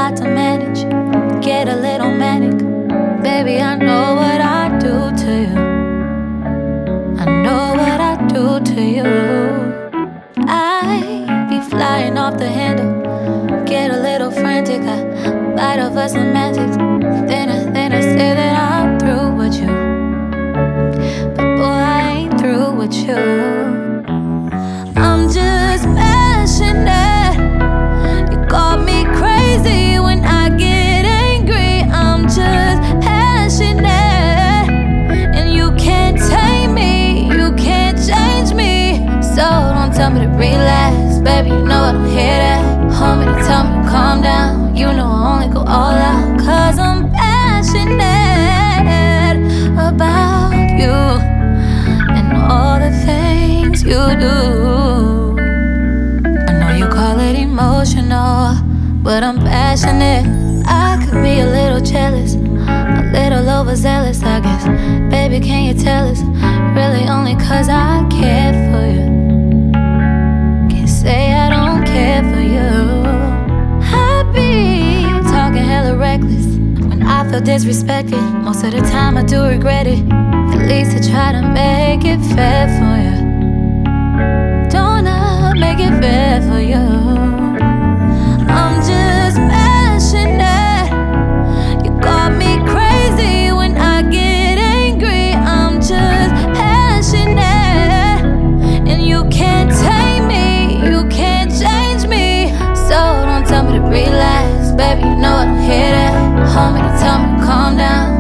lot to manage, get a little manic. Baby, I know what I do to you. I know what I do to you. I be flying off the handle, get a little frantic. I bite off her semantics. Then I say that I'm through with you. But boy, I ain't through with you. I'm just passionate. You call me crazy when I get angry. I'm just passionate, and you can't tame me, you can't change me. So don't tell me to relax, baby, you know I don't hear that. Hold me to tell me to calm down, you know I only go all out. Cause I'm passionate about you and all the things you do. I know you call it emotional, but I'm passionate. I could be a little jealous, a little overzealous, I guess. Baby, can you tell us? Really only cause I care for you. Can't say I don't care for you. I be talking hella reckless when I feel disrespected. Most of the time I do regret it. At least I try to make it fair for you. Don't I make it fair for you? I'm just passionate. You call me crazy when I get angry. I'm just passionate, and you can't tame me, you can't change me. So don't tell me to relax, baby, you know I don't hear that. Hold me to tell me to calm down,